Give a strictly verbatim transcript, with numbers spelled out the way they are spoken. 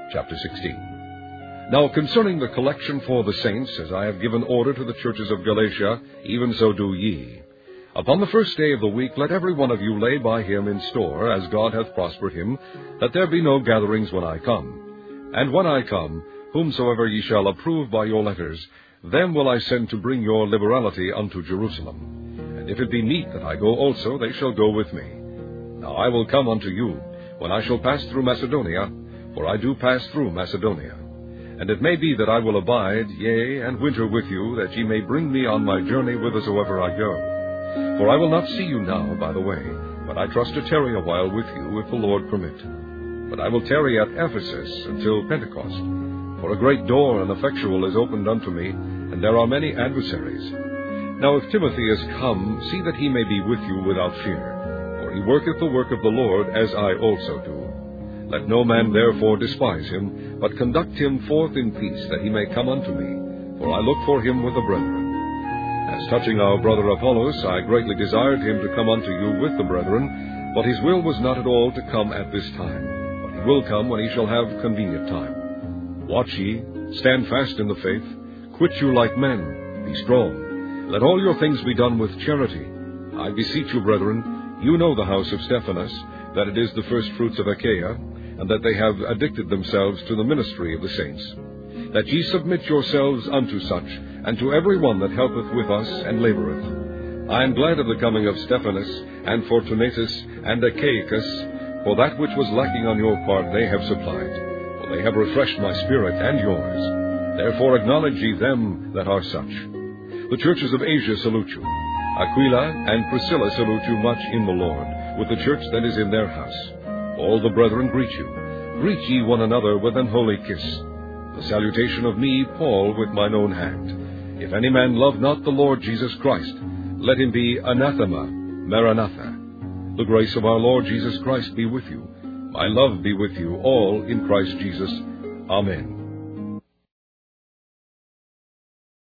Chapter sixteen. Now concerning the collection for the saints, as I have given order to the churches of Galatia, even so do ye. Upon the first day of the week let every one of you lay by him in store, as God hath prospered him, that there be no gatherings when I come. And when I come, whomsoever ye shall approve by your letters, them will I send to bring your liberality unto Jerusalem. And if it be meet that I go also, they shall go with me. Now I will come unto you, when I shall pass through Macedonia, for I do pass through Macedonia. And it may be that I will abide, yea, and winter with you, that ye may bring me on my journey whithersoever I go. For I will not see you now by the way, but I trust to tarry a while with you, if the Lord permit. But I will tarry at Ephesus until Pentecost. For a great door and effectual is opened unto me, and there are many adversaries. Now if Timothy is come, see that he may be with you without fear. For he worketh the work of the Lord, as I also do. Let no man therefore despise him, but conduct him forth in peace, that he may come unto me. For I look for him with the brethren. As touching our brother Apollos, I greatly desired him to come unto you with the brethren, but his will was not at all to come at this time. But he will come when he shall have convenient time. Watch ye, stand fast in the faith, quit you like men, be strong. Let all your things be done with charity. I beseech you, brethren, you know the house of Stephanas, that it is the firstfruits of Achaia, and that they have addicted themselves to the ministry of the saints. That ye submit yourselves unto such, and to every one that helpeth with us and laboureth. I am glad of the coming of Stephanas, and Fortunatus, and Achaicus, for that which was lacking on your part they have supplied. For they have refreshed my spirit and yours. Therefore acknowledge ye them that are such. The churches of Asia salute you. Aquila and Priscilla salute you much in the Lord, with the church that is in their house. All the brethren greet you. Greet ye one another with an holy kiss. The salutation of me, Paul, with mine own hand. If any man love not the Lord Jesus Christ, let him be anathema, Maranatha. The grace of our Lord Jesus Christ be with you. My love be with you all in Christ Jesus. Amen.